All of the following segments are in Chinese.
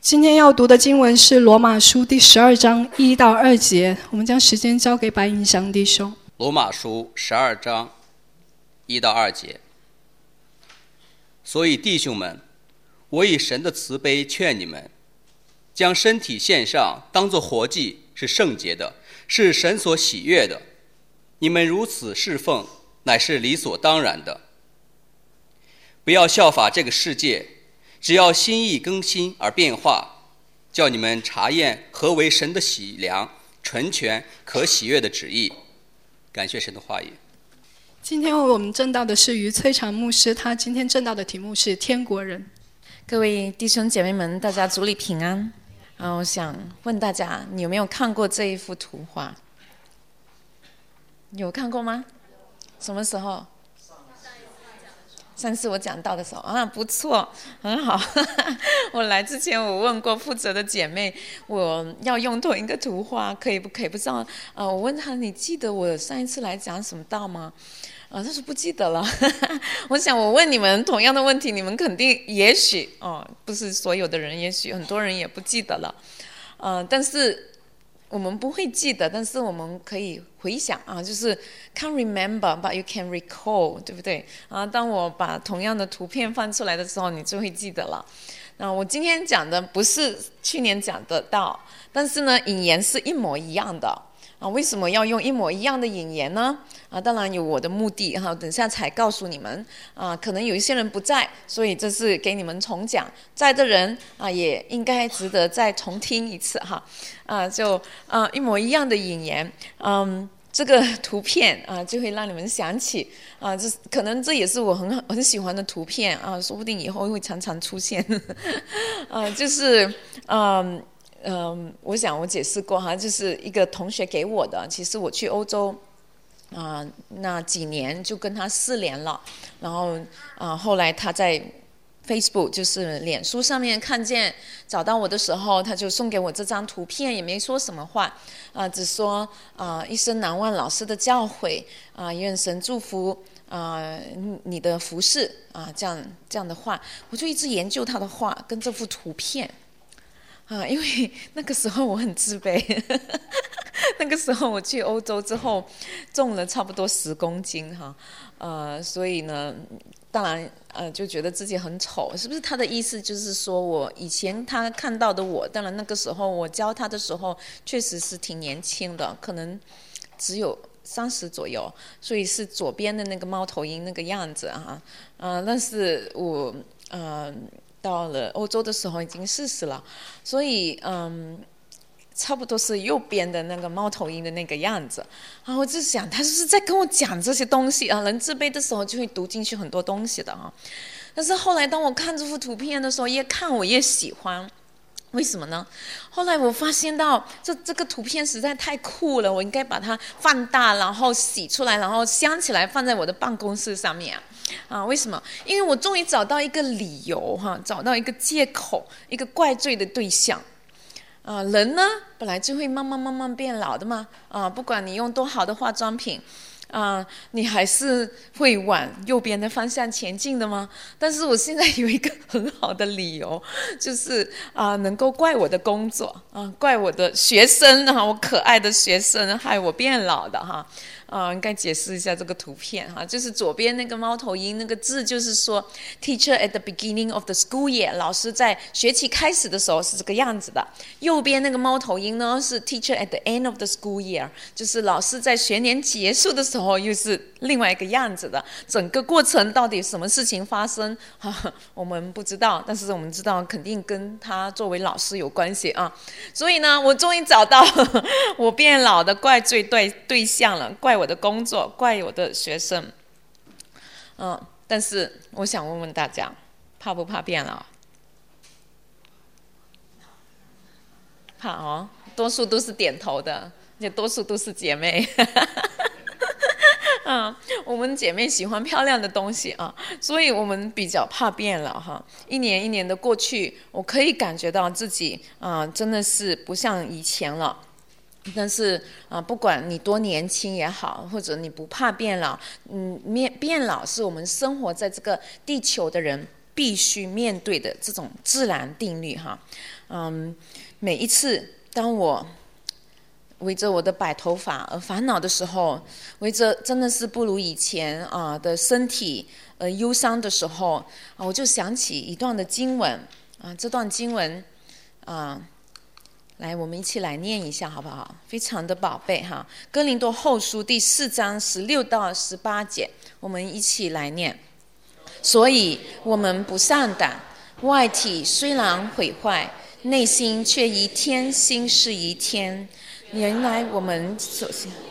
今天要读的经文是罗马书第12章1到2节，我们将时间交给白银祥弟兄。 罗马书12章1到2节。所以弟兄们，我以神的慈悲劝你们，将身体献上，当作活祭，是圣洁的，是神所喜悦的。你们如此侍奉，乃是理所当然的。不要效法这个世界，只要心意更新而变化，叫你们查验何为神的喜良、纯全、可喜悦的旨意。感谢神的话语。 今天我们正道的是于崔长牧师，他今天正道的题目是天国人。 各位弟兄姐妹们，大家主里平安。我想问大家，你有没有看过这一幅图画？有看过吗？什么时候？上次我讲到的时候啊，不错，很好。我来之前我问过负责的姐妹，我要用同一个图画可以不可以？不知道我问她，你记得我上一次来讲什么道吗？她说不记得了。我想我问你们同样的问题，你们肯定也许不是所有的人，也许很多人也不记得了。但是我们不会记得，但是我们可以回想就是 can't remember but you can recall， 对不对当我把同样的图片放出来的时候，你就会记得了。那我今天讲的不是去年讲的道，但是呢引言是一模一样的为什么要用一模一样的引言呢当然有我的目的等下才告诉你们可能有一些人不在，所以这是给你们重讲，在的人也应该值得再重听一次就一模一样的引言这个图片就会让你们想起可能这也是我很喜欢的图片说不定以后会常常出现就是我想我解释过就是一个同学给我的。其实我去欧洲那几年就跟他4年了，然后后来他在 Facebook 就是脸书上面看见找到我的时候，他就送给我这张图片，也没说什么话只说一生难忘老师的教诲愿神祝福你的服事这样的话，我就一直研究他的话跟这幅图片因为那个时候我很自卑那个时候我去欧洲之后重了差不多10公斤所以呢当然就觉得自己很丑，是不是？他的意思就是说我以前他看到的我，当然那个时候我教他的时候确实是挺年轻的，可能只有30左右，所以是左边的那个猫头鹰那个样子但是我到了欧洲的时候已经40了，所以差不多是右边的那个猫头鹰的那个样子我就想他是不是在跟我讲这些东西人自卑的时候就会读进去很多东西的但是后来当我看这幅图片的时候，越看我越喜欢。为什么呢？后来我发现到这个图片实在太酷了，我应该把它放大，然后洗出来，然后镶起来放在我的办公室上面为什么？因为我终于找到一个理由找到一个借口，一个怪罪的对象人呢本来就会慢慢变老的嘛不管你用多好的化妆品你还是会往右边的方向前进的吗？但是我现在有一个很好的理由，就是能够怪我的工作怪我的学生我可爱的学生害我变老的应该解释一下这个图片就是左边那个猫头鹰那个字，就是说 Teacher at the beginning of the school year， 老师在学期开始的时候是这个样子的。右边那个猫头鹰呢是 Teacher at the end of the school year， 就是老师在学年结束的时候又是另外一个样子的。整个过程到底什么事情发生我们不知道，但是我们知道肯定跟他作为老师有关系所以呢我终于找到我变老的怪罪对象了，怪我的工作，怪我的学生但是我想问问大家，怕不怕变老？怕多数都是点头的，而且多数都是姐妹我们姐妹喜欢漂亮的东西所以我们比较怕变老一年一年的过去，我可以感觉到自己真的是不像以前了。但是不管你多年轻也好，或者你不怕变老变老是我们生活在这个地球的人必须面对的这种自然定律哈。每一次当我围着我的白头发而烦恼的时候，围着真的是不如以前的身体忧伤的时候我就想起一段的经文这段经文来，我们一起来念一下好不好？非常的宝贝哈，哥林多后书第4章16到18节，我们一起来念。所以我们不上胆，外体虽然毁坏，内心却一天新似一天。原来我们所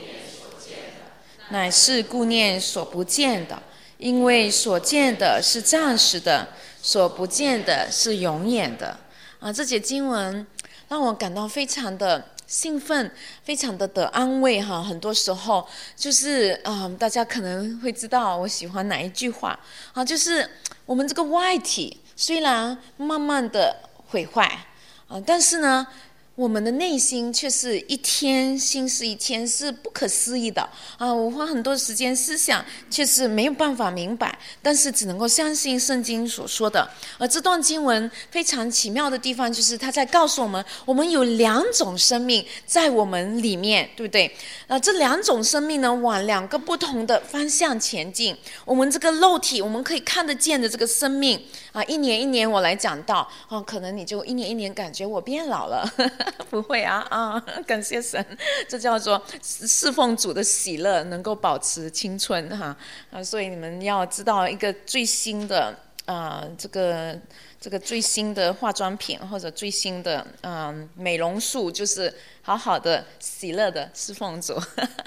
乃是顾念所不见的，因为所见的是暂时的，所不见的是永远的。这节经文让我感到非常的兴奋，非常的得安慰哈。很多时候就是大家可能会知道我喜欢哪一句话就是我们这个外体虽然慢慢的毁坏但是呢我们的内心却是一天新似一天，是不可思议的我花很多时间思想，却是没有办法明白，但是只能够相信圣经所说的。而这段经文非常奇妙的地方，就是它在告诉我们，我们有2种生命在我们里面，对不对？这2种生命呢，往2个不同的方向前进。我们这个肉体，我们可以看得见的这个生命一年一年我来讲到可能你就一年一年感觉我变老了不会感谢神，这叫做侍奉主的喜乐，能够保持青春所以你们要知道一个最新的这个最新的化妆品或者最新的美容术，就是好好的喜乐的侍奉主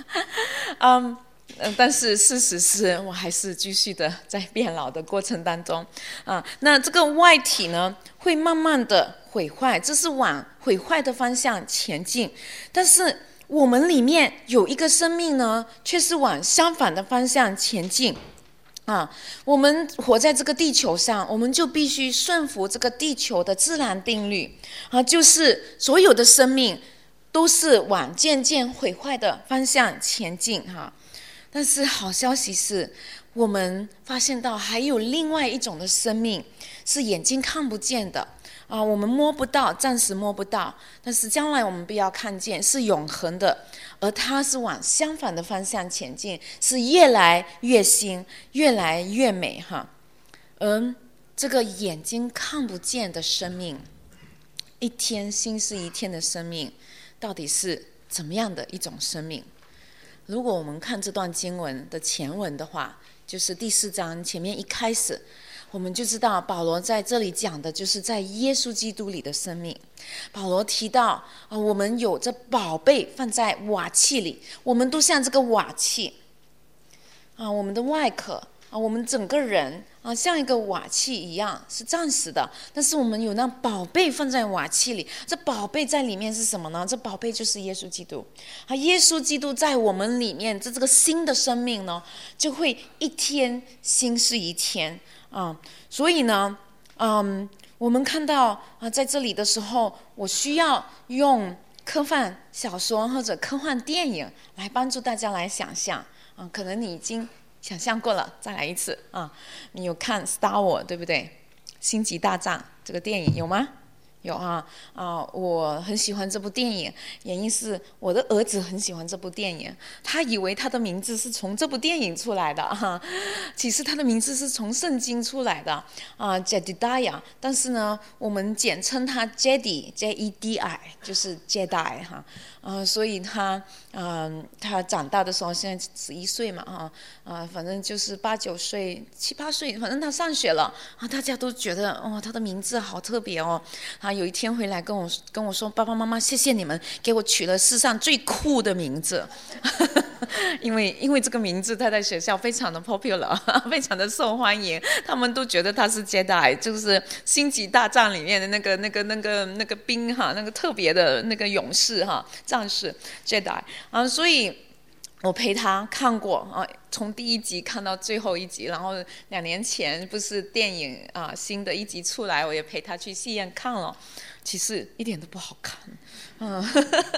但是事实是我还是继续的在变老的过程当中那这个外体呢会慢慢的毁坏，这是往毁坏的方向前进，但是我们里面有一个生命呢却是往相反的方向前进我们活在这个地球上，我们就必须顺服这个地球的自然定律就是所有的生命都是往渐渐毁坏的方向前进但是好消息是，我们发现到还有另外一种的生命是眼睛看不见的我们摸不到，暂时摸不到，但是将来我们必要看见，是永恒的，而它是往相反的方向前进，是越来越新，越来越美而这个眼睛看不见的生命，一天新似一天的生命，到底是怎么样的一种生命？如果我们看这段经文的前文的话，就是第4章前面一开始，我们就知道保罗在这里讲的就是在耶稣基督里的生命。保罗提到我们有着宝贝放在瓦器里，我们都像这个瓦器我们的外壳我们整个人像一个瓦器一样是暂时的，但是我们有那宝贝放在瓦器里，这宝贝在里面是什么呢？这宝贝就是耶稣基督耶稣基督在我们里面，这个新的生命呢就会一天新似一天所以呢我们看到在这里的时候，我需要用科幻小说或者科幻电影来帮助大家来想象可能你已经想象过了，再来一次你有看 Star Wars 对不对？星际大战这个电影有吗？有我很喜欢这部电影，原因是我的儿子很喜欢这部电影，他以为他的名字是从这部电影出来的其实他的名字是从圣经出来的Jedediah， 但是呢我们简称他 Jedi J-E-D-I， 就是 Jedi 所以他长大的时候现在11岁嘛反正就是8、9岁、7、8岁，反正他上学了大家都觉得他的名字好特别有一天回来跟我说，爸爸妈妈谢谢你们给我取了世上最酷的名字因为这个名字他在学校非常的 popular 非常的受欢迎，他们都觉得他是 Jedi， 就是星际大战里面的那个兵那个特别的那个勇士战士 Jedi 所以我陪他看过从第1集看到最后1集，然后2年前不是电影新的1集出来，我也陪他去戏院看了，其实一点都不好看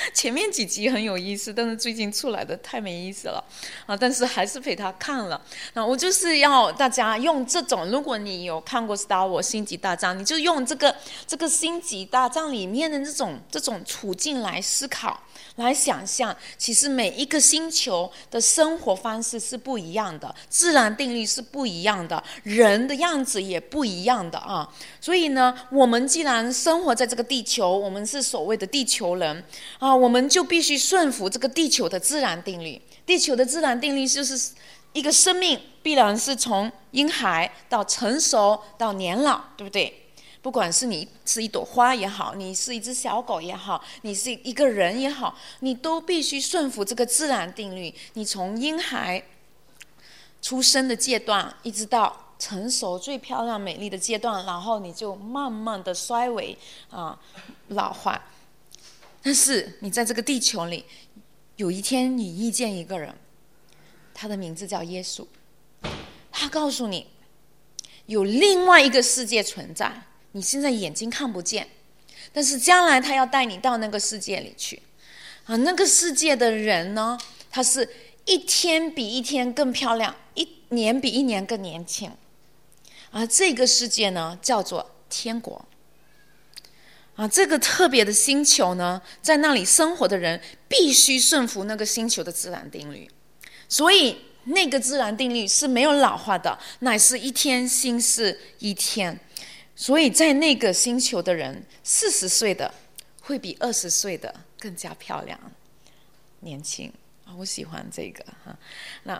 前面几集很有意思，但是最近出来的太没意思了但是还是陪他看了。那我就是要大家用这种，如果你有看过《Star Wars》星际大战，你就用这个星际大战里面的这种处境来思考，来想象，其实每一个星球的生活方式是不一样的，自然定律是不一样的，人的样子也不一样的所以呢，我们既然生活在这个地球，我们是所谓的地球人我们就必须顺服这个地球的自然定律。地球的自然定律就是一个生命必然是从婴孩到成熟到年老，对不对？不管是你是一朵花也好，你是一只小狗也好，你是一个人也好，你都必须顺服这个自然定律。你从婴孩出生的阶段一直到成熟最漂亮美丽的阶段，然后你就慢慢的衰微老化。但是你在这个地球里，有一天你遇见一个人，他的名字叫耶稣，他告诉你有另外一个世界存在，你现在眼睛看不见，但是将来他要带你到那个世界里去那个世界的人呢，他是一天比一天更漂亮，一年比一年更年轻这个世界呢叫做天国这个特别的星球呢，在那里生活的人必须顺服那个星球的自然定律，所以那个自然定律是没有老化的，乃是一天新似一天。所以在那个星球的人，40岁的会比20岁的更加漂亮年轻我喜欢这个那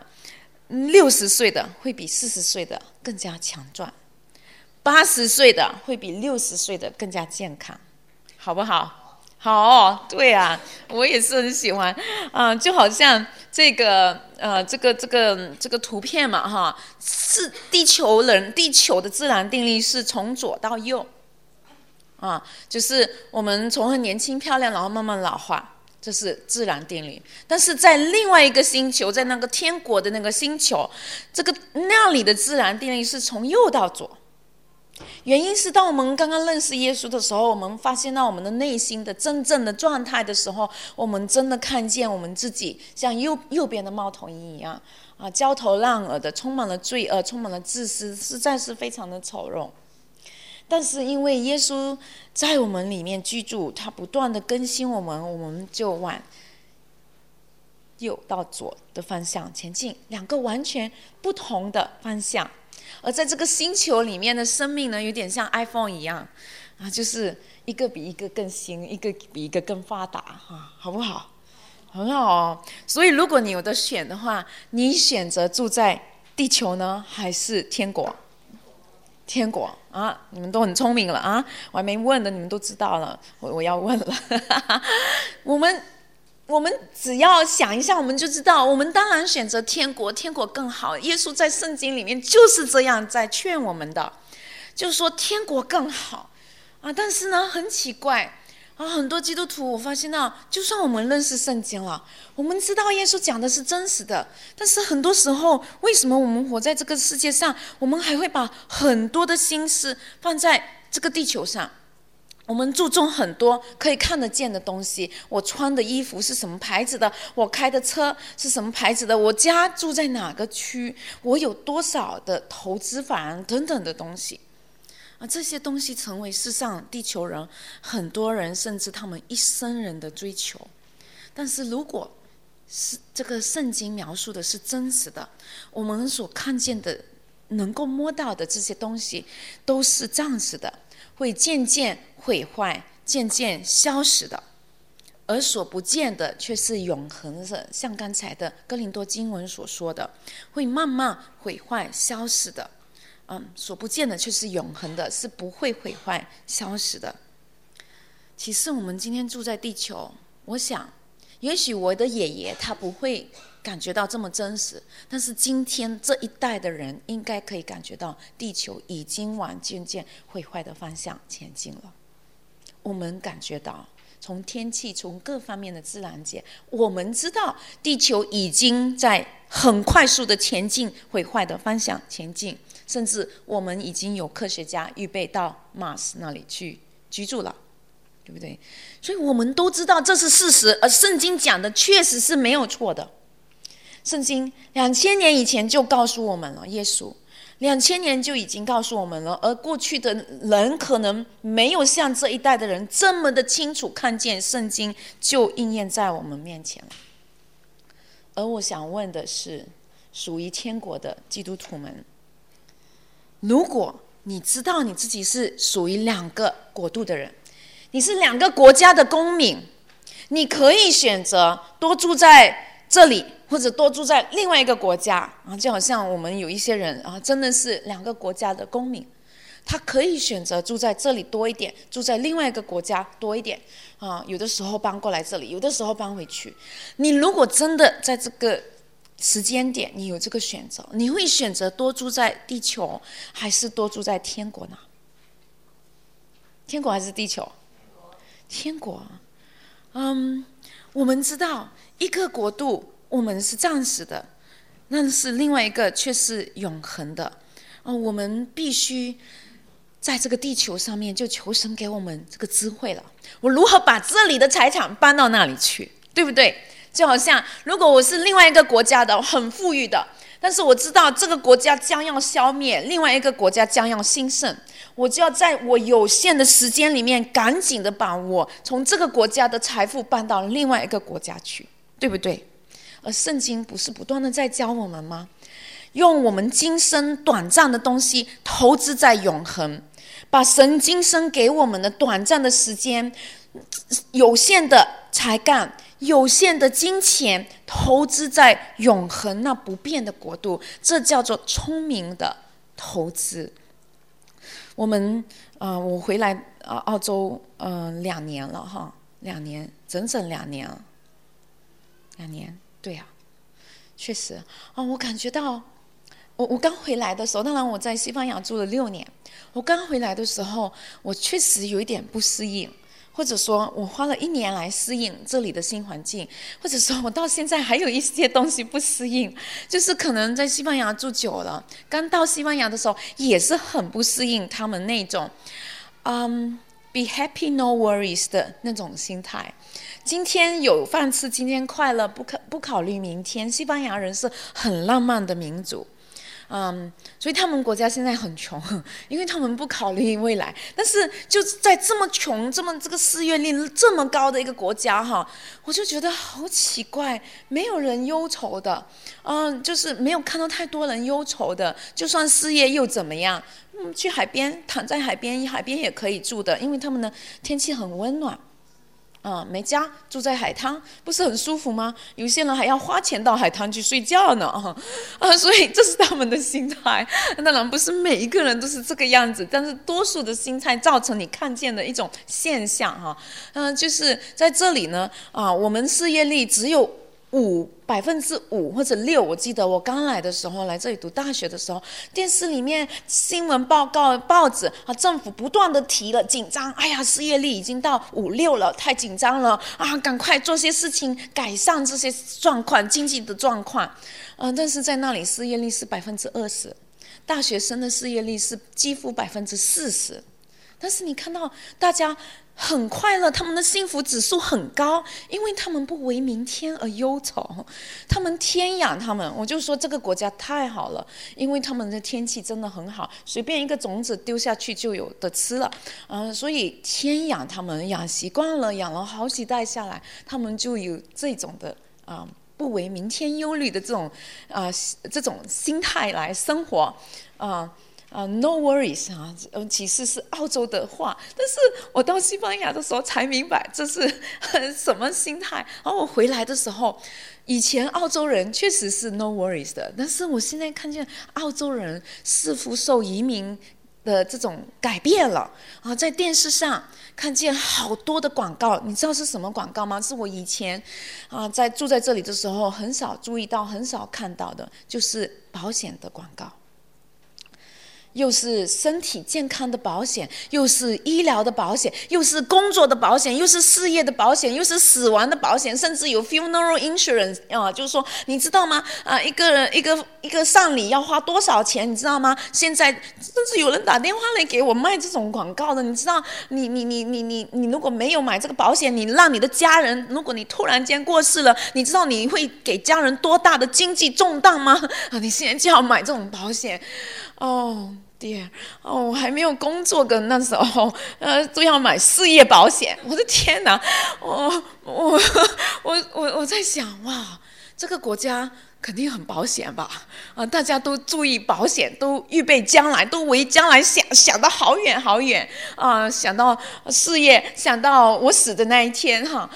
60岁的会比40岁的更加强壮，80岁的会比60岁的更加健康，好不好？好对我也是很喜欢就好像这个图片嘛是地球的自然定律是从左到右就是我们从很年轻漂亮然后慢慢老化，这是自然定律。但是在另外一个星球，在那个天国的那个星球，那里的自然定律是从右到左。原因是当我们刚刚认识耶稣的时候，我们发现到我们的内心的真正的状态的时候，我们真的看见我们自己像右边的猫头鹰一样焦头烂额的，充满了罪恶，充满了自私，实在是非常的丑陋。但是因为耶稣在我们里面居住，他不断的更新我们就往右到左的方向前进，两个完全不同的方向。而在这个星球里面的生命呢，有点像 iPhone 一样就是一个比一个更新，一个比一个更发达好不好？很好所以如果你有得选的话，你选择住在地球呢，还是天国？天国你们都很聪明了我还没问的你们都知道了，我要问了我们只要想一下，我们就知道，我们当然选择天国，天国更好。耶稣在圣经里面就是这样在劝我们的，就是说天国更好但是呢，很奇怪很多基督徒我发现到，就算我们认识圣经了，我们知道耶稣讲的是真实的，但是很多时候，为什么我们活在这个世界上，我们还会把很多的心思放在这个地球上？我们注重很多可以看得见的东西，我穿的衣服是什么牌子的，我开的车是什么牌子的，我家住在哪个区，我有多少的投资房等等的东西这些东西成为世上地球人很多人甚至他们一生人的追求。但是如果是这个圣经描述的是真实的，我们所看见的能够摸到的这些东西都是暂时的，会渐渐毁坏，渐渐消失的，而所不见的却是永恒的，像刚才的哥林多经文所说的，会慢慢毁坏消失的所不见的却是永恒的，是不会毁坏消失的。其实我们今天住在地球，我想也许我的爷爷他不会感觉到这么真实，但是今天这一代的人应该可以感觉到地球已经往渐渐毁坏的方向前进了。我们感觉到从天气，从各方面的自然界，我们知道地球已经在很快速的前进毁坏的方向前进，甚至我们已经有科学家预备到 Mars 那里去居住了。 对不对？所以我们都知道这是事实，而圣经讲的确实是没有错的。圣经2000年以前就告诉我们了，耶稣2000年就已经告诉我们了，而过去的人可能没有像这一代的人这么的清楚看见圣经就应验在我们面前了。而我想问的是，属于天国的基督徒们，如果你知道你自己是属于2个国度的人，你是2个国家的公民，你可以选择多住在这里，或者多住在另外一个国家就好像我们有一些人真的是2个国家的公民，他可以选择住在这里多一点，住在另外一个国家多一点有的时候搬过来这里，有的时候搬回去。你如果真的在这个时间点你有这个选择，你会选择多住在地球还是多住在天国呢？天国还是地球？天国。我们知道一个国度我们是暂时的，但是另外一个却是永恒的我们必须在这个地球上面就求神给我们这个智慧了，我如何把这里的财产搬到那里去，对不对？就好像如果我是另外一个国家的，很富裕的，但是我知道这个国家将要消灭，另外一个国家将要兴盛，我就要在我有限的时间里面赶紧的把我从这个国家的财富搬到另外一个国家去，对不对？而圣经不是不断的在教我们吗？用我们今生短暂的东西投资在永恒，把神今生给我们的短暂的时间、有限的才干、有限的金钱投资在永恒那不变的国度，这叫做聪明的投资。我回来澳洲2年了2年，整整2年了，2年，对啊，确实我感觉到我刚回来的时候，当然我在西班牙住了6年，我刚回来的时候我确实有一点不适应，或者说我花了1年来适应这里的新环境，或者说我到现在还有一些东西不适应，就是可能在西班牙住久了，刚到西班牙的时候也是很不适应他们那种be happy no worries 的那种心态。今天有饭吃，今天快乐，不考虑明天。西班牙人是很浪漫的民族所以他们国家现在很穷，因为他们不考虑未来。但是就在这么穷、这个失业率这么高的一个国家我就觉得好奇怪，没有人忧愁的就是没有看到太多人忧愁的，就算失业又怎么样去海边，躺在海边也可以住的，因为他们的天气很温暖每家住在海滩，不是很舒服吗？有些人还要花钱到海滩去睡觉呢所以这是他们的心态。当然不是每一个人都是这个样子，但是多数的心态造成你看见的一种现象就是在这里呢我们失业率只有5%或者6%。我记得我刚来的时候，来这里读大学的时候，电视里面新闻报告、报纸政府不断的提了紧张，哎呀，失业率已经到5、6了，太紧张了赶快做些事情改善这些状况，经济的状况但是在那里失业率是20%，大学生的失业率是几乎40%。但是你看到大家很快乐，他们的幸福指数很高，因为他们不为明天而忧愁，他们天养他们。我就说这个国家太好了，因为他们的天气真的很好，随便一个种子丢下去就有的吃了所以天养他们，养习惯了，养了好几代下来，他们就有这种的不为明天忧虑的这种心态来生活no worries 其实是澳洲的话，但是我到西班牙的时候才明白这是什么心态。然后我回来的时候，以前澳洲人确实是 no worries 的，但是我现在看见澳洲人似乎受移民的这种改变了在电视上看见好多的广告，你知道是什么广告吗？是我以前住在这里的时候很少注意到、很少看到的，就是保险的广告。 又是身体健康的保险，又是医疗的保险，又是工作的保险，又是事业的保险，又是死亡的保险，甚至有 funeral insurance 就是说，你知道吗？一个丧礼要花多少钱，你知道吗？现在甚至有人打电话来给我卖这种广告的，你知道，你如果没有买这个保险，你让你的家人，如果你突然间过世了，你知道你会给家人多大的经济重担吗？你现在就要买这种保险，我还没有工作的那时候，都要买事业保险。我的天哪！我在想，哇，这个国家肯定很保险吧？大家都注意保险，都预备将来，都为将来想到好远好远想到事业，想到我死的那一天哈。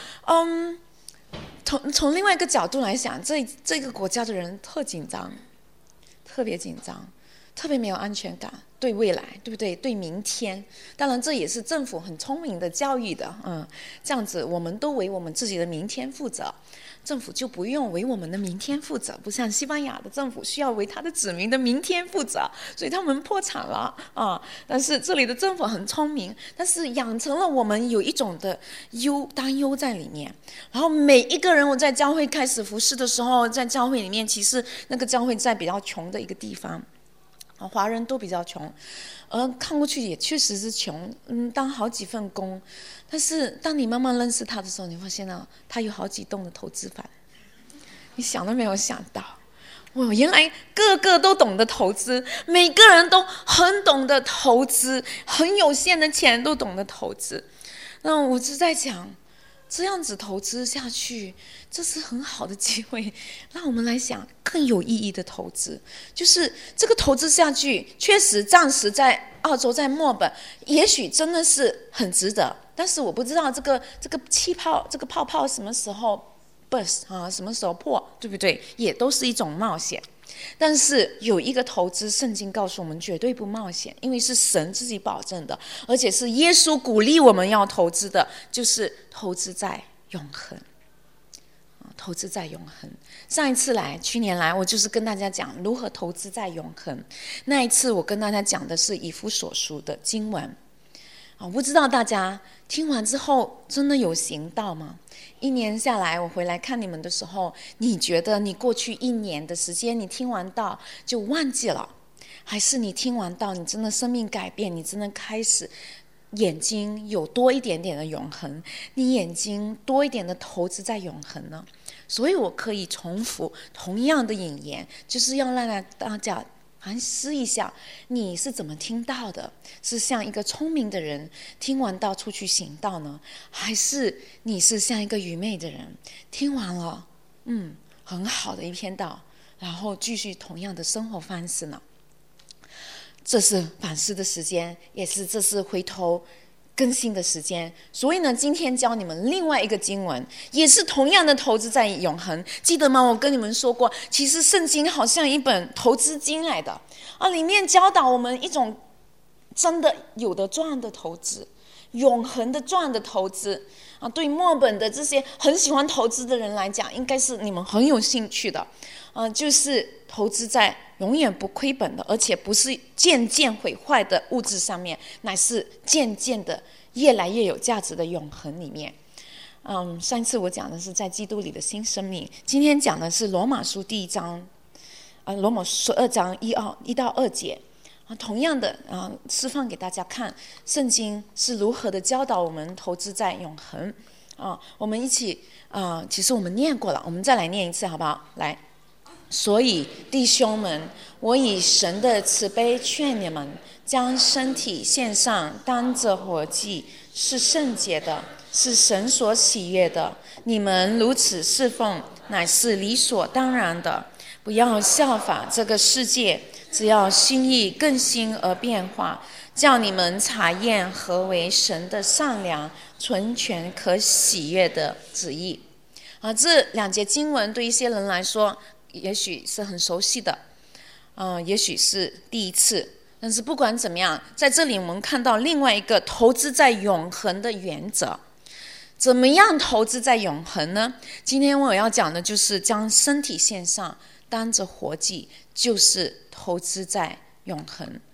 从另外一个角度来想，这个国家的人特紧张，特别紧张。特别没有安全感，对未来，对不对？对明天，当然这也是政府很聪明的教育的，这样子我们都为我们自己的明天负责，政府就不用为我们的明天负责，不像西班牙的政府需要为他的子民的明天负责，所以他们破产了但是这里的政府很聪明，但是养成了我们有一种的担忧在里面。然后每一个人，我在教会开始服事的时候，在教会里面，其实那个教会在比较穷的一个地方。华人都比较穷，看过去也确实是穷，当好几份工，但是当你慢慢认识他的时候，你发现他有好几栋的投资房，你想都没有想到，原来个个都懂得投资，每个人都很懂得投资，很有限的钱都懂得投资。那我就在想，这样子投资下去，这是很好的机会，让我们来想更有意义的投资。就是这个投资下去，确实暂时在澳洲，在墨本，也许真的是很值得。但是我不知道这个气泡，这个泡泡什么时候 burst 什么时候破，对不对？也都是一种冒险。但是有一个投资，圣经告诉我们绝对不冒险，因为是神自己保证的，而且是耶稣鼓励我们要投资的，就是投资在永恒。投资在永恒。上一次去年来，我就是跟大家讲如何投资在永恒。那一次我跟大家讲的是以弗所书的经文。不知道大家听完之后真的有行道吗？一年下来，我回来看你们的时候，你觉得你过去1年的时间，你听完道就忘记了，还是你听完道，你真的生命改变，你真的开始眼睛有多一点点的永恒，你眼睛多一点的投资在永恒呢？所以我可以重复同样的引言，就是要让大家反思一下，你是怎么听到的？是像一个聪明的人听完道出去行道呢，还是你是像一个愚昧的人听完了很好的一篇道，然后继续同样的生活方式呢？这是反思的时间，这是回头更新的时间。所以呢，今天教你们另外一个经文，也是同样的投资在永恒。记得吗？我跟你们说过，其实圣经好像一本投资经来的里面教导我们一种真的有的赚的投资，永恒的赚的投资对墨本的这些很喜欢投资的人来讲，应该是你们很有兴趣的就是投资在永远不亏本的，而且不是渐渐毁坏的物质上面，乃是渐渐的越来越有价值的永恒里面。上一次我讲的是在基督里的新生命，今天讲的是罗马书第1章罗马书2章1到2节同样的示范给大家看，圣经是如何的教导我们投资在永恒我们一起其实我们念过了，我们再来念一次好不好？来，所以弟兄们，我以神的慈悲劝你们，将身体献上，当作活祭，是圣洁的，是神所喜悦的。你们如此侍奉，乃是理所当然的。不要效法这个世界，只要心意更新而变化，叫你们查验何为神的善良、纯全、可喜悦的旨意。这2节经文对一些人来说也许是很熟悉的也许是第一次，但是不管怎么样，在这里我们看到另外一个投资在永恒的原则。怎么样投资在永恒呢？今天我要讲的就是将身体献上，当作活祭，就是投资在永恒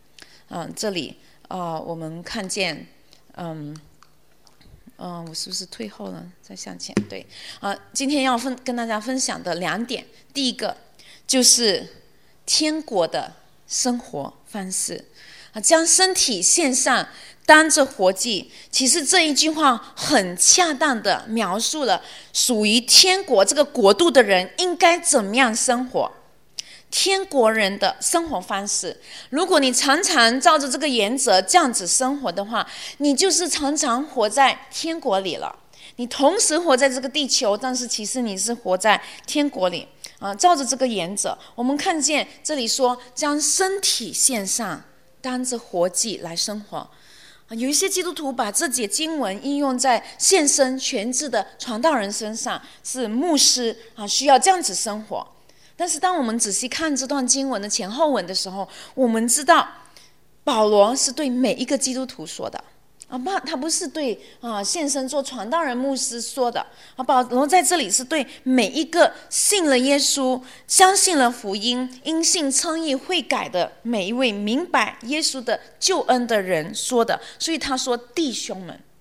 这里我们看见我是不是退后了？再向前。对，今天要跟大家分享的2点，第一个就是天国的生活方式，将身体献上，当作活祭。其实这一句话很恰当的描述了属于天国这个国度的人应该怎么样生活。天国人的生活方式，如果你常常照着这个原则这样子生活的话，你就是常常活在天国里了。你同时活在这个地球，但是其实你是活在天国里照着这个原则，我们看见这里说将身体献上，当着活祭来生活。有一些基督徒把这节经文应用在献身全职的传道人身上，是牧师需要这样子生活。但是当我们仔细看这段经文的前后文的时候，我们知道保罗是对每一个基督徒说的他不是对献身做传道人牧师说的保罗在这里是对每一个信了耶稣、相信了福音、因信称义悔改的每一位明白耶稣的救恩的人说的。所以他说：弟兄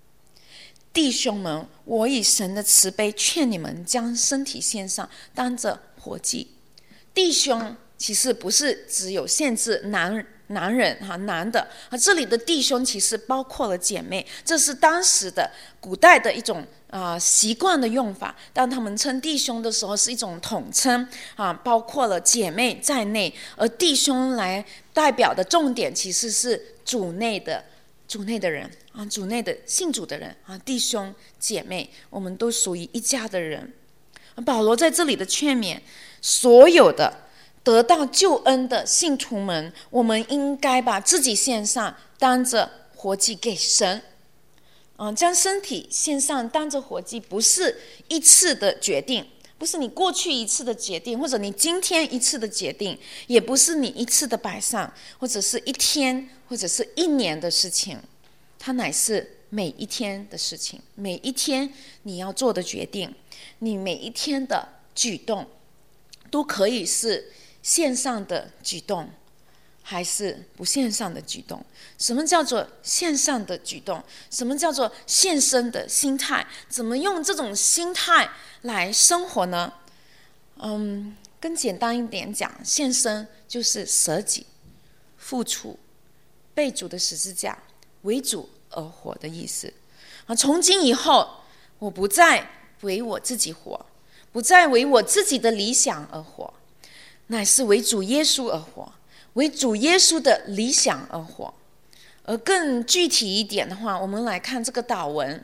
们，我以神的慈悲劝你们将身体献上，当着活祭。弟兄其实不是只有限制男人男的这里的弟兄其实包括了姐妹，这是当时的古代的一种习惯的用法。当他们称弟兄的时候是一种统称包括了姐妹在内，而弟兄来代表的重点其实是主内的人主内的信主的人弟兄姐妹，我们都属于一家的人。保罗在这里的劝勉所有的得到救恩的信徒们，我们应该把自己献上，当着活祭给神将身体献上当着活祭，不是一次的决定，不是你过去一次的决定，或者你今天一次的决定，也不是你一次的摆上，或者是一天或者是1年的事情，它乃是每一天的事情，每一天你要做的决定，你每一天的举动都可以是线上的举动还是不线上的举动。什么叫做线上的举动？什么叫做献身的心态？怎么用这种心态来生活呢？更简单一点讲，献身就是舍己、付出、背主的十字架，为主而活的意思从今以后，我不再为我自己活，不再为我自己的理想而活，乃是为主耶稣而活，为主耶稣的理想而活。而更具体一点的话，我们来看这个祷文，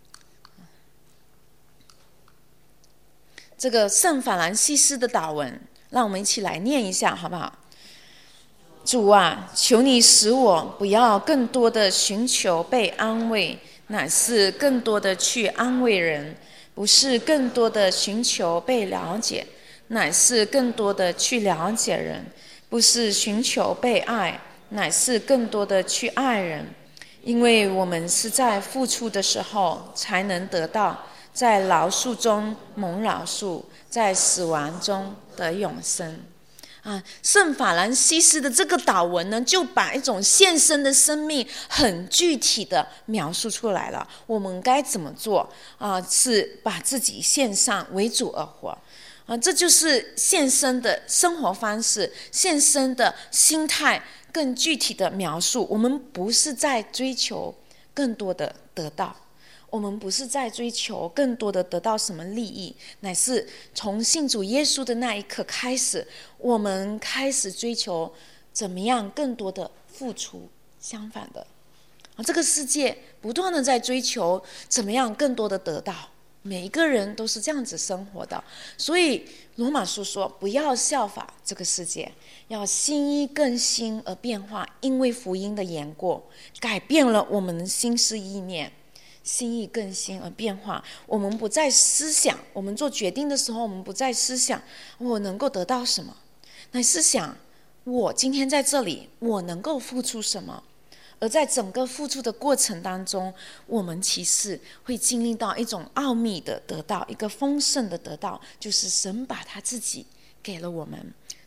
这个圣法兰西斯的祷文，让我们一起来念一下好不好？主啊，求你使我不要更多的寻求被安慰，乃是更多的去安慰人；不是更多的寻求被了解，乃是更多的去了解人；不是寻求被爱，乃是更多的去爱人。因为我们是在付出的时候才能得到，在饶恕中蒙饶恕，在死亡中得永生。圣法兰西斯的这个祷文呢，就把一种献身的生命很具体的描述出来了。我们该怎么做是把自己献上，为主而活这就是献身的生活方式，献身的心态更具体的描述。我们不是在追求更多的得到，我们不是在追求更多的得到什么利益，乃是从信主耶稣的那一刻开始，我们开始追求怎么样更多的付出。相反的这个世界不断的在追求怎么样更多的得到，每一个人都是这样子生活的。所以罗马书说，不要效法这个世界，要心意更新而变化，因为福音的言过改变了我们的心思意念。心意更新而变化，我们不再思想，我们做决定的时候，我们不再思想我能够得到什么，乃是想我今天在这里，我能够付出什么。而在整个付出的过程当中，我们其实会经历到一种奥秘的得到，一个丰盛的得到，就是神把他自己给了我们，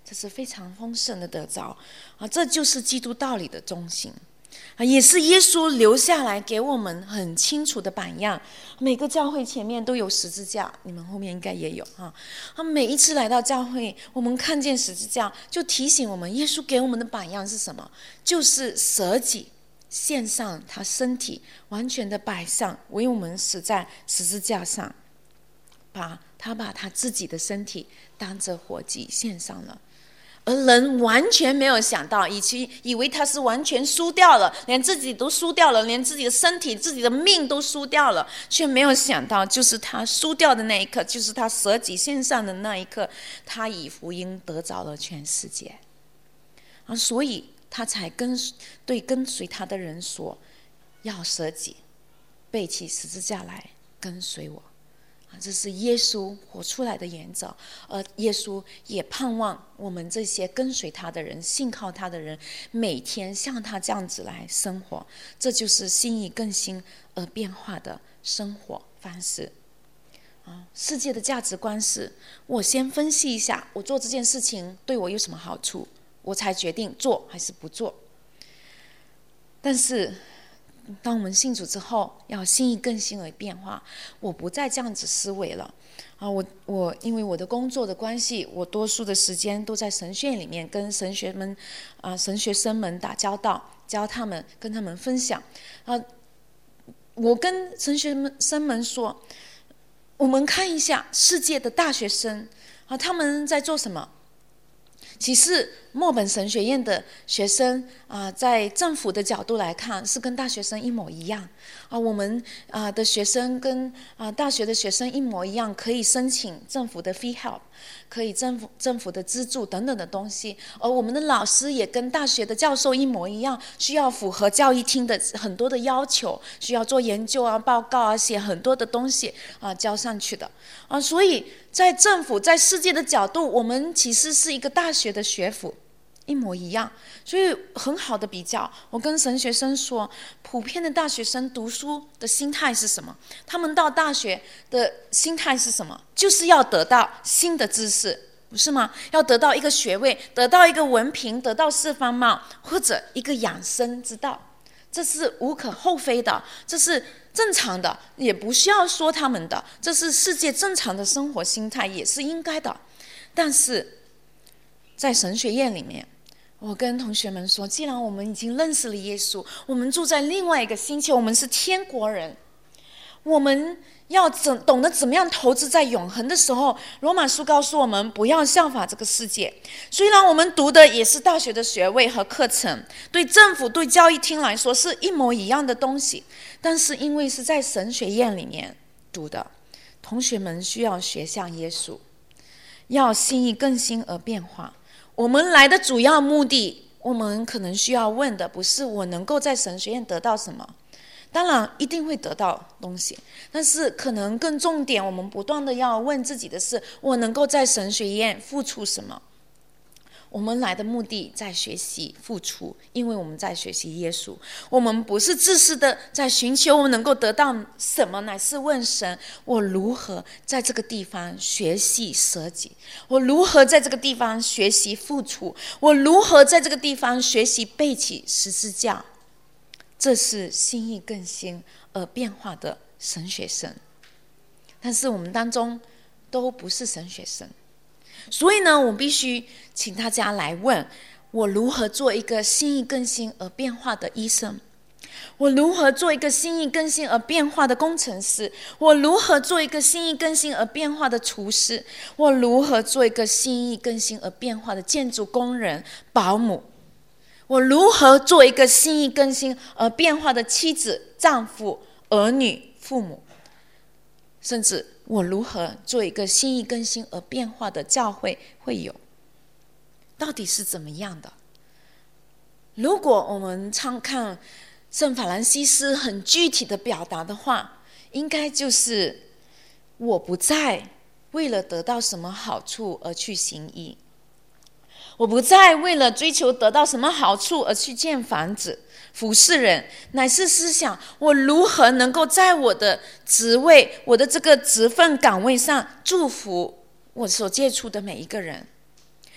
这是非常丰盛的得着这就是基督道理的中心也是耶稣留下来给我们很清楚的榜样。每个教会前面都有十字架，你们后面应该也有每一次来到教会，我们看见十字架，就提醒我们耶稣给我们的榜样是什么？就是舍己献上他身体，完全的摆上，为我们死在十字架上，他把他自己的身体当着活祭献上了。而人完全没有想到，以为他是完全输掉了，连自己都输掉了，连自己的身体自己的命都输掉了，却没有想到就是他输掉的那一刻，就是他舍己献上的那一刻，他以福音得着了全世界所以他才跟随他的人说，要舍己背起十字架来跟随我这是耶稣活出来的原则，而耶稣也盼望我们这些跟随他的人，信靠他的人，每天像他这样子来生活。这就是心意更新而变化的生活方式世界的价值观是，我先分析一下我做这件事情对我有什么好处，我才决定做还是不做。但是当我们信主之后，要心意更新而变化，我不再这样子思维了我因为我的工作的关系，我多数的时间都在神学院里面跟神学生们打交道，教他们，跟他们分享我跟神学生们说，我们看一下世界的大学生他们在做什么。其实墨本神学院的学生在政府的角度来看是跟大学生一模一样我们的学生跟大学的学生一模一样，可以申请政府的 free help， 可以政府的资助等等的东西。而我们的老师也跟大学的教授一模一样，需要符合教育厅的很多的要求，需要做研究报告写很多的东西交上去的所以在政府在世界的角度，我们其实是一个大学的学府一模一样。所以很好的比较，我跟神学生说，普遍的大学生读书的心态是什么？他们到大学的心态是什么？就是要得到新的知识，不是吗？要得到一个学位，得到一个文凭，得到四方帽，或者一个养生之道。这是无可厚非的，这是正常的，也不需要说他们的，这是世界正常的生活心态，也是应该的。但是在神学院里面，我跟同学们说，既然我们已经认识了耶稣，我们住在另外一个星球，我们是天国人，我们要懂得怎么样投资在永恒的时候，罗马书告诉我们不要效法这个世界。虽然我们读的也是大学的学位和课程，对政府对教育厅来说是一模一样的东西，但是因为是在神学院里面读的，同学们需要学像耶稣，要心意更新而变化。我们来的主要目的，我们可能需要问的不是我能够在神学院得到什么，当然一定会得到东西，但是可能更重点，我们不断的要问自己的是，我能够在神学院付出什么。我们来的目的在学习付出，因为我们在学习耶稣。我们不是自私的在寻求我能够得到什么，乃是问神，我如何在这个地方学习舍己，我如何在这个地方学习付出，我如何在这个地方学习背起十字架。这是心意更新而变化的神学生，但是我们当中都不是神学生，所以呢，我必须请大家来问，我如何做一个心意更新而变化的医生？我如何做一个心意更新而变化的工程师？我如何做一个心意更新而变化的厨师？我如何做一个心意更新而变化的建筑工人、保姆？我如何做一个心意更新而变化的妻子、丈夫、儿女、父母？甚至我如何做一个心意更新而变化的教会会友？到底是怎么样的？如果我们常看圣法兰西斯很具体的表达的话，应该就是我不再为了得到什么好处而去行医，我不再为了追求得到什么好处而去建房子服侍人，乃是思想我如何能够在我的职位，我的这个职分岗位上祝福我所接触的每一个人，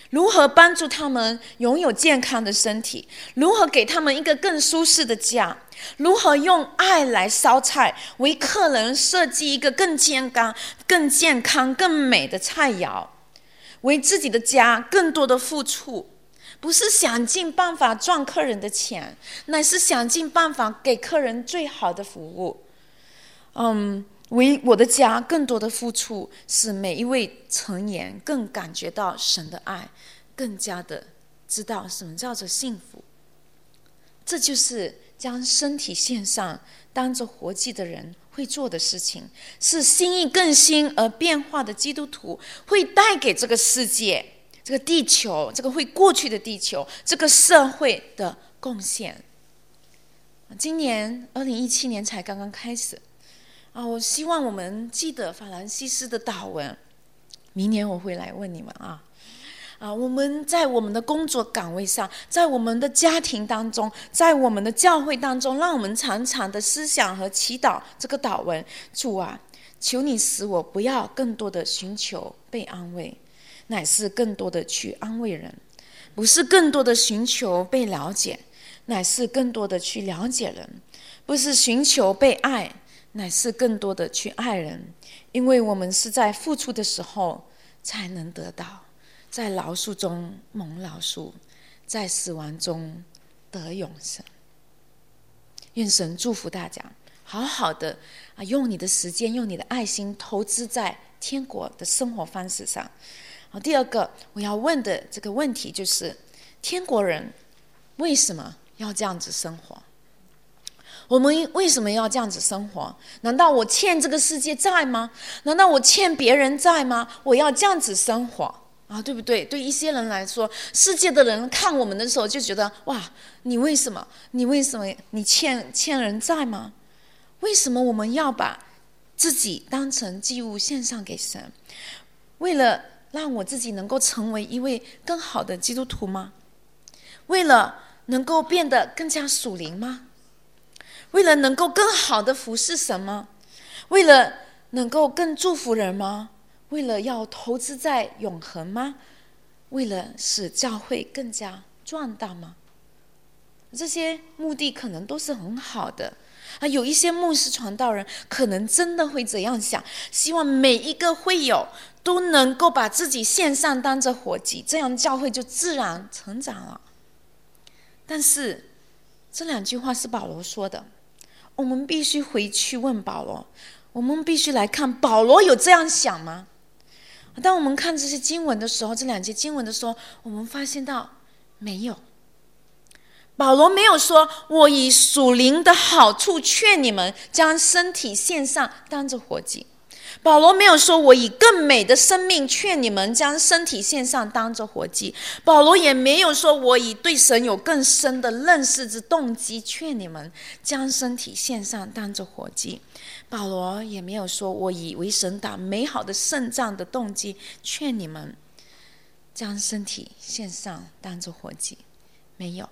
如何帮助他们拥有健康的身体，如何给他们一个更舒适的家，如何用爱来烧菜，为客人设计一个更健康、更美的菜肴，为自己的家更多的付出，不是想尽办法赚客人的钱，乃是想尽办法给客人最好的服务。为我的家更多的付出，使每一位成员更感觉到神的爱，更加的知道什么叫做幸福。这就是将身体献上当作活祭的人会做的事情，是心意更新而变化的基督徒会带给这个世界、这个地球、这个会过去的地球、这个社会的贡献。今年2017年才刚刚开始我希望我们记得法兰西斯的祷文，明年我会来问你们我们在我们的工作岗位上，在我们的家庭当中，在我们的教会当中，让我们常常的思想和祈祷这个祷文。主啊，求你使我不要更多的寻求被安慰，乃是更多的去安慰人；不是更多的寻求被了解，乃是更多的去了解人；不是寻求被爱，乃是更多的去爱人。因为我们是在付出的时候才能得到，在饶恕中蒙饶恕，在死亡中得永生。愿神祝福大家，好好的用你的时间，用你的爱心投资在天国的生活方式上。第二个我要问的这个问题就是，天国人为什么要这样子生活？我们为什么要这样子生活？难道我欠这个世界债吗？难道我欠别人债吗？我要这样子生活对不对？对一些人来说，世界的人看我们的时候就觉得，哇，你为什么你欠人债吗？为什么我们要把自己当成祭物献上给神？为了让我自己能够成为一位更好的基督徒吗？为了能够变得更加属灵吗？为了能够更好的服侍神吗？为了能够更祝福人吗？为了要投资在永恒吗？为了使教会更加壮大吗？这些目的可能都是很好的有一些牧师传道人可能真的会这样想，希望每一个会友都能够把自己献上当作活祭，这样教会就自然成长了。但是这两句话是保罗说的，我们必须回去问保罗，我们必须来看保罗有这样想吗？当我们看这些经文的时候，这两节经文的时候，我们发现到没有。保罗没有说我以属灵的好处劝你们将身体献上当作活祭，保罗没有说我以更美的生命劝你们将身体献上当作活祭，保罗也没有说我以对神有更深的认识之动机劝你们将身体献上当作活祭，保罗也没有说我以为神打美好的胜仗的动机劝你们将身体献上当作活祭，没有。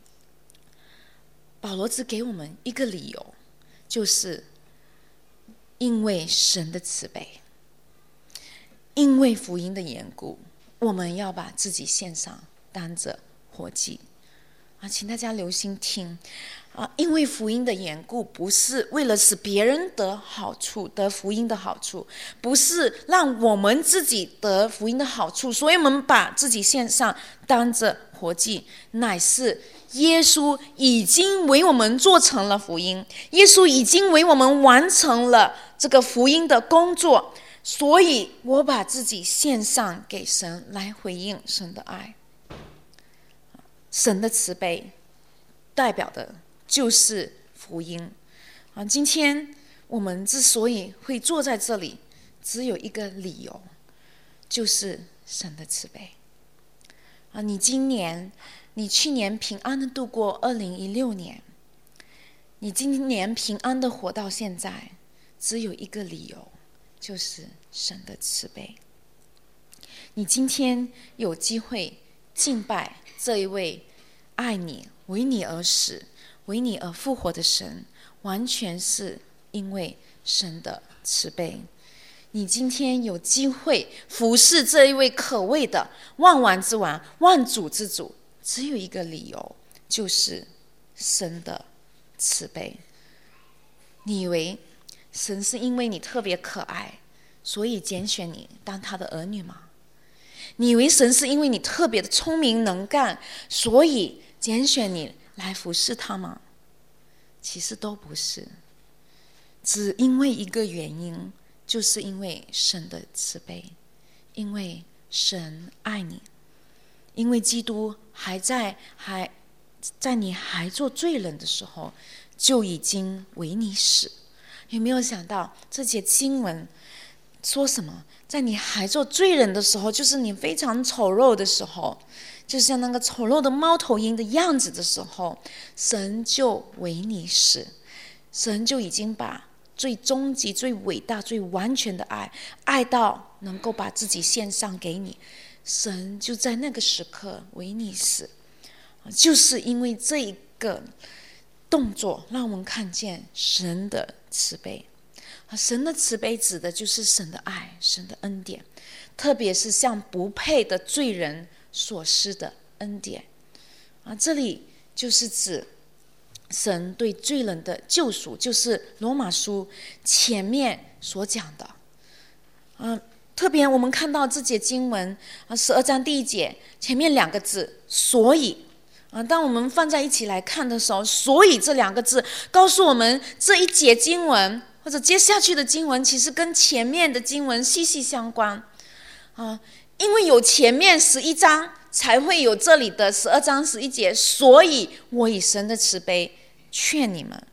保罗只给我们一个理由，就是因为神的慈悲，因为福音的缘故，我们要把自己献上当着活祭请大家留心听因为福音的缘故，不是为了使别人得好处，得福音的好处，不是让我们自己得福音的好处，所以我们把自己献上当着活祭，乃是耶稣已经为我们做成了福音，耶稣已经为我们完成了这个福音的工作，所以我把自己献上给神来回应神的爱。神的慈悲代表的就是福音今天我们之所以会坐在这里，只有一个理由，就是神的慈悲你去年平安的度过2016年，你今年平安的活到现在，只有一个理由，就是神的慈悲。你今天有机会敬拜这一位爱你、为你而死、为你而复活的神，完全是因为神的慈悲。 你今天有机会服侍这一位可畏的万王之王、万主之主，只有一个理由，就是神的慈悲。你以为神是因为你特别可爱，所以拣选你当他的儿女吗？你以为神是因为你特别的聪明能干，所以拣选你来服侍他吗？其实都不是，只因为一个原因，就是因为神的慈悲，因为神爱你，因为基督在你还做罪人的时候，就已经为你死。有没有想到这节经文说什么？在你还做罪人的时候，就是你非常丑陋的时候，就像那个丑陋的猫头鹰的样子的时候，神就为你死。神就已经把最终极、最伟大、最完全的爱到能够把自己献上给你。神就在那个时刻为你死，就是因为这一个动作，让我们看见神的慈悲。神的慈悲指的就是神的爱、神的恩典，特别是向不配的罪人所施的恩典。这里就是指神对罪人的救赎，就是罗马书前面所讲的。特别我们看到这节经文12章第1节前面2个字所以，当我们放在一起来看的时候，所以这2个字告诉我们这一节经文或者接下去的经文其实跟前面的经文息息相关。因为有前面11章才会有这里的12章11节，所以我以神的慈悲劝你们。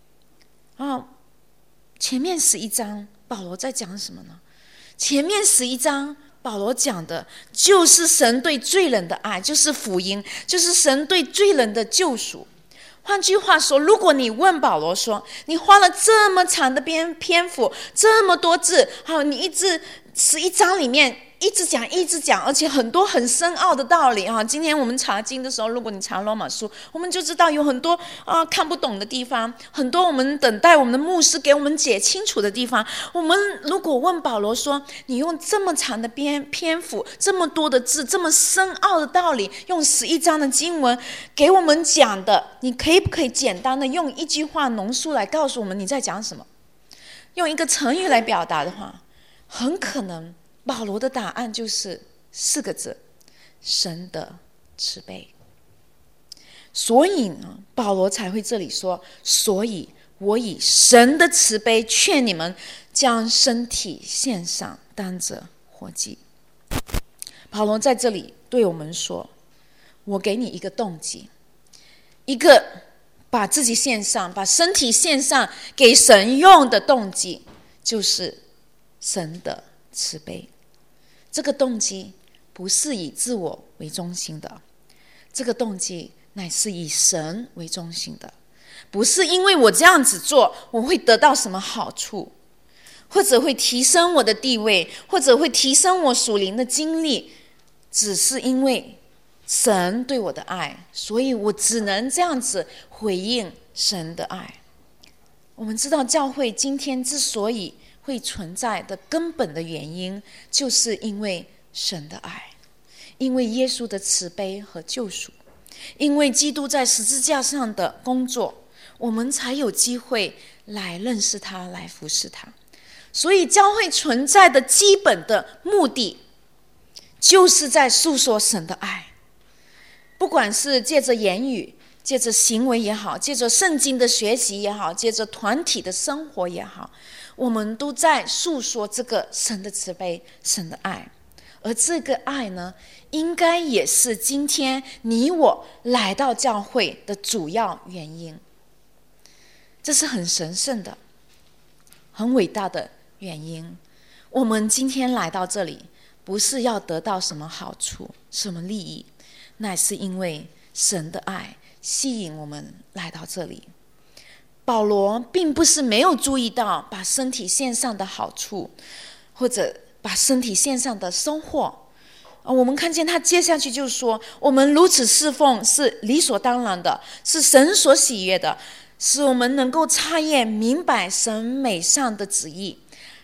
前面11章保罗在讲什么呢？前面11章保罗讲的就是神对罪人的爱，就是福音，就是神对罪人的救赎。换句话说，如果你问保罗说，你花了这么长的篇幅，这么多字，你一直11章里面一直讲，而且很多很深奥的道理。今天我们查经的时候，如果你查罗马书，我们就知道有很多看不懂的地方，很多我们等待我们的牧师给我们解清楚的地方。我们如果问保罗说，你用这么长的篇幅，这么多的字，这么深奥的道理，用11章的经文给我们讲的，你可不可以简单的用一句话浓缩来告诉我们你在讲什么？用一个成语来表达的话，很可能保罗的答案就是4个字：神的慈悲。所以呢，保罗才会这里说，所以我以神的慈悲劝你们将身体献上，当作活祭。保罗在这里对我们说，我给你一个动机，一个把自己献上，把身体献上给神用的动机，就是神的慈悲。这个动机不是以自我为中心的，这个动机乃是以神为中心的。不是因为我这样子做我会得到什么好处，或者会提升我的地位，或者会提升我属灵的经历，只是因为神对我的爱，所以我只能这样子回应神的爱。我们知道教会今天之所以会存在的根本的原因，就是因为神的爱，因为耶稣的慈悲和救赎，因为基督在十字架上的工作，我们才有机会来认识他，来服侍他。所以教会存在的基本的目的，就是在诉说神的爱，不管是借着言语，借着行为也好，借着圣经的学习也好，借着团体的生活也好，我们都在诉说这个神的慈悲，神的爱。而这个爱呢，应该也是今天你我来到教会的主要原因。这是很神圣的，很伟大的原因。我们今天来到这里，不是要得到什么好处，什么利益，乃是因为神的爱吸引我们来到这里。保罗并不是没有注意到把身体献上的好处，或者把身体献上的收获。我们看见他接下去就说，我们如此侍奉是理所当然的，是神所喜悦的，使我们能够察验明白神美善的旨意。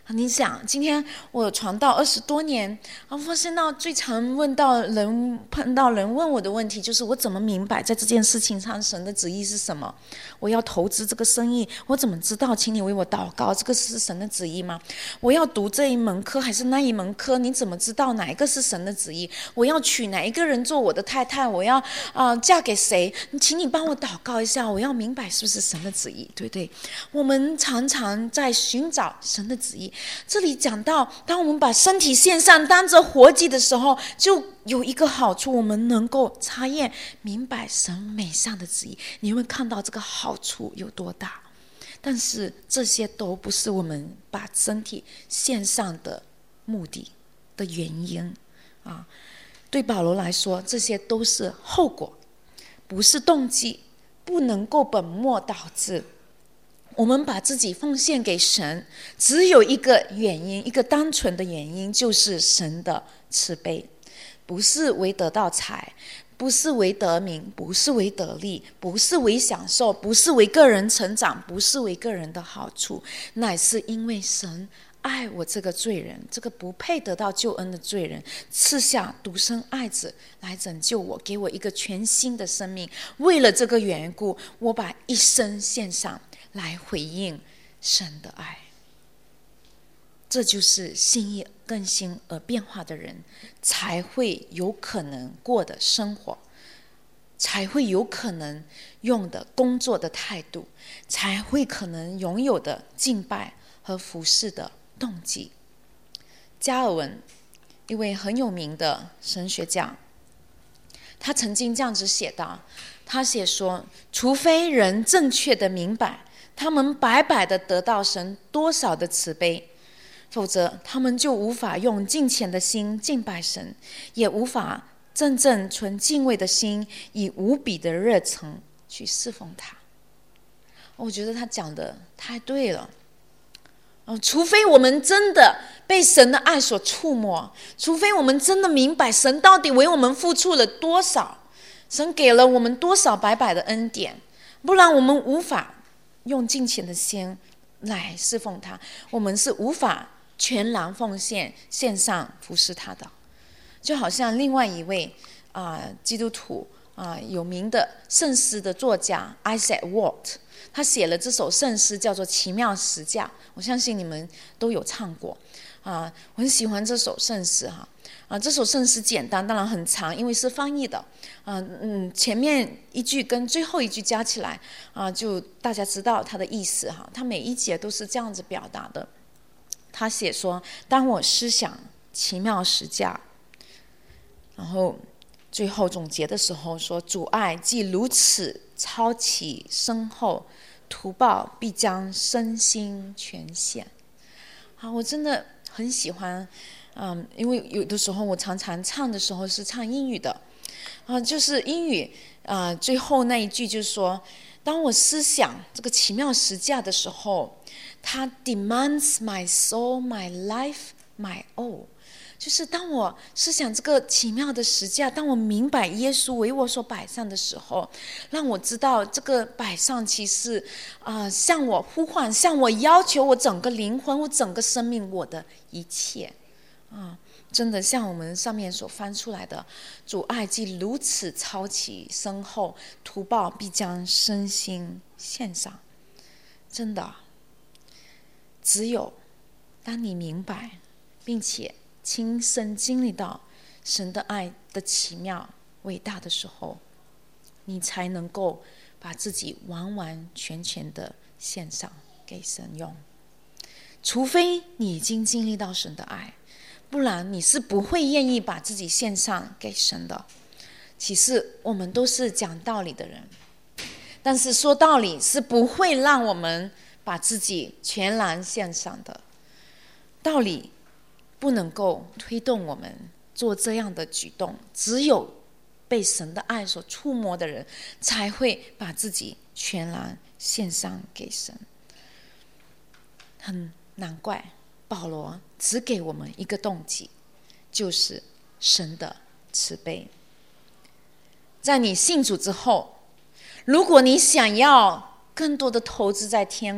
你想，今天我传道20多年，我发现到最常碰到人问我的问题，就是我怎么明白在这件事情上神的旨意是什么？我要投资这个生意，我怎么知道？请你为我祷告，这个是神的旨意吗？我要读这一门课还是那一门课？你怎么知道哪一个是神的旨意？我要娶哪一个人做我的太太？我要嫁给谁？请你帮我祷告一下，我要明白是不是神的旨意，对不对？我们常常在寻找神的旨意。这里讲到，当我们把身体献上当作活祭的时候，就有一个好处，我们能够查验明白神美善的旨意。你会看到这个好处有多大。但是这些都不是我们把身体献上的目的的原因啊。对保罗来说，这些都是后果，不是动机，不能够本末倒置。我们把自己奉献给神，只有一个原因，一个单纯的原因，就是神的慈悲，不是为得到财，不是为得名，不是为得利，不是为享受，不是为个人成长，不是为个人的好处，乃是因为神爱我这个罪人，这个不配得到救恩的罪人，赐下独生爱子来拯救我，给我一个全新的生命。为了这个缘故，我把一生献上来回应神的爱。这就是心意更新而变化的人才会有可能过的生活，才会有可能用的工作的态度，才会可能拥有的敬拜和服侍的动机。加尔文，一位很有名的神学家，他曾经这样子写道，他写说，除非人正确的明白他们白白的得到神多少的慈悲，否则他们就无法用敬虔的心敬拜神，也无法真正存敬畏的心，以无比的热忱去侍奉他。我觉得他讲的太对了。除非我们真的被神的爱所触摸，除非我们真的明白神到底为我们付出了多少，神给了我们多少白白的恩典，不然我们无法用敬虔的心来侍奉他，我们是无法全然奉献献上服侍他的。就好像另外一位基督徒有名的圣诗的作家 Isaac Watts， 他写了这首圣诗叫做《奇妙十架》，我相信你们都有唱过我很喜欢这首圣诗这首圣诗简单，当然很长，因为是翻译的前面一句跟最后一句加起来就大家知道它的意思它每一节都是这样子表达的。他写说，当我思想奇妙十架，然后最后总结的时候说，主爱既如此超其深厚，图报必将身心全献。我真的很喜欢因为有的时候我常常唱的时候是唱英语的就是英语最后那一句就是说，当我思想这个奇妙十架的时候，它 demands my soul, my life, my all。就是当我思想这个奇妙的十架，当我明白耶稣为我所摆上的时候，让我知道这个摆上其实向我呼唤，向我要求我整个灵魂，我整个生命，我的一切真的像我们上面所翻出来的，主爱既如此超其深厚，图报必将身心献上。真的，只有当你明白并且亲身经历到神的爱的奇妙伟大的时候，你才能够把自己完完全全的献上给神用。除非你已经经历到神的爱，不然你是不会愿意把自己献上给神的。其实我们都是讲道理的人，但是说道理是不会让我们把自己全然献上的。道理不能够推动我们做这样的举动，只有被神的爱所触摸的人才会把自己全然献上给神。很难怪保罗只给我们一个动机，就是神的慈悲。在你信主之后，如果你想要更多的投资在天国，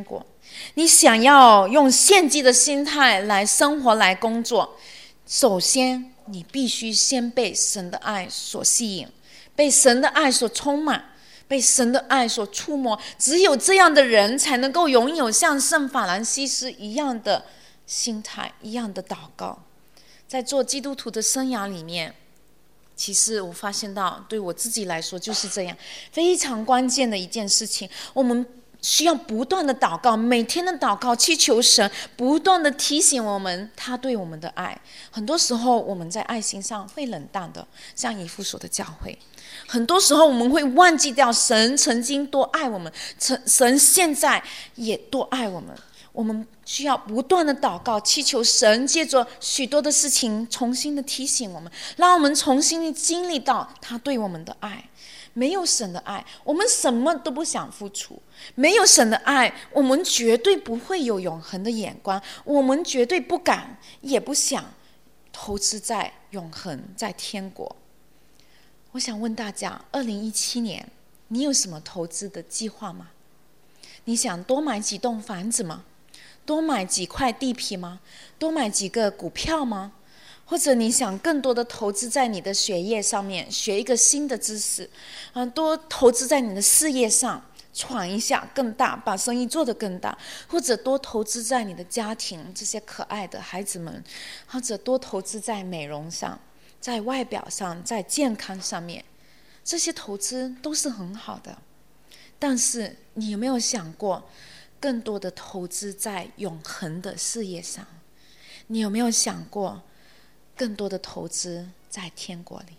你想要用献祭的心态来生活来工作，首先你必须先被神的爱所吸引，被神的爱所充满，被神的爱所触摸。只有这样的人才能够拥有像圣法兰西斯一样的心态，一样的祷告。在做基督徒的生涯里面，其实我发现到对我自己来说就是这样，非常关键的一件事情。我们需要不断的祷告，每天的祷告，祈求神不断的提醒我们他对我们的爱。很多时候我们在爱心上会冷淡的，像以弗所的教会。很多时候我们会忘记掉神曾经多爱我们，神现在也多爱我们。我们需要不断的祷告，祈求神借着许多的事情重新的提醒我们，让我们重新的经历到他对我们的爱。没有神的爱，我们什么都不想付出；没有神的爱，我们绝对不会有永恒的眼光，我们绝对不敢也不想投资在永恒，在天国。我想问大家，2017年你有什么投资的计划吗？你想多买几栋房子吗？多买几块地皮吗？多买几个股票吗？或者你想更多的投资在你的学业上面，学一个新的知识，多投资在你的事业上，闯一下更大，把生意做得更大，或者多投资在你的家庭，这些可爱的孩子们，或者多投资在美容上，在外表上，在健康上面，这些投资都是很好的。但是你有没有想过更多的投资在永恒的事业上？你有没有想过更多的投资在天国里？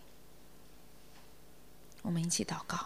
我们一起祷告。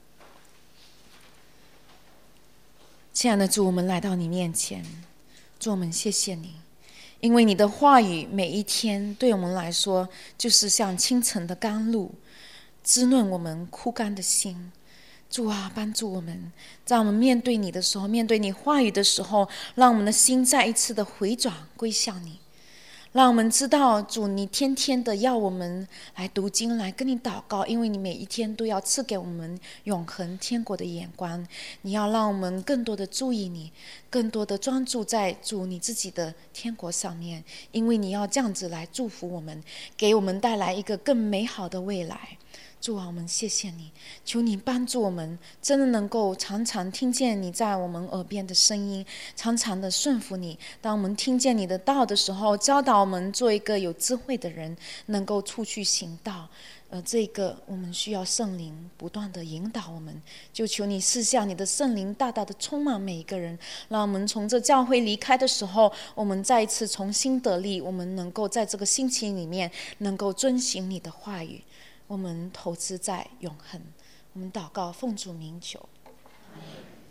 亲爱的主，我们来到你面前，主，我们谢谢你，因为你的话语每一天对我们来说就是像清晨的甘露，滋润我们枯干的心。主啊，帮助我们，在我们面对你的时候，面对你话语的时候，让我们的心再一次的回转归向你。让我们知道，主，你天天的要我们来读经，来跟你祷告，因为你每一天都要赐给我们永恒天国的眼光。你要让我们更多的注意你，更多的专注在主你自己的天国上面，因为你要这样子来祝福我们，给我们带来一个更美好的未来。主啊，我们谢谢你，求你帮助我们，真的能够常常听见你在我们耳边的声音，常常的顺服你。当我们听见你的道的时候，教导我们做一个有智慧的人，能够出去行道。这个我们需要圣灵不断的引导我们，就求你赐下你的圣灵，大大的充满每一个人，让我们从这教会离开的时候，我们再一次重新得力，我们能够在这个星期里面能够遵行你的话语。我们投资在永恒，我们祷告奉主名求。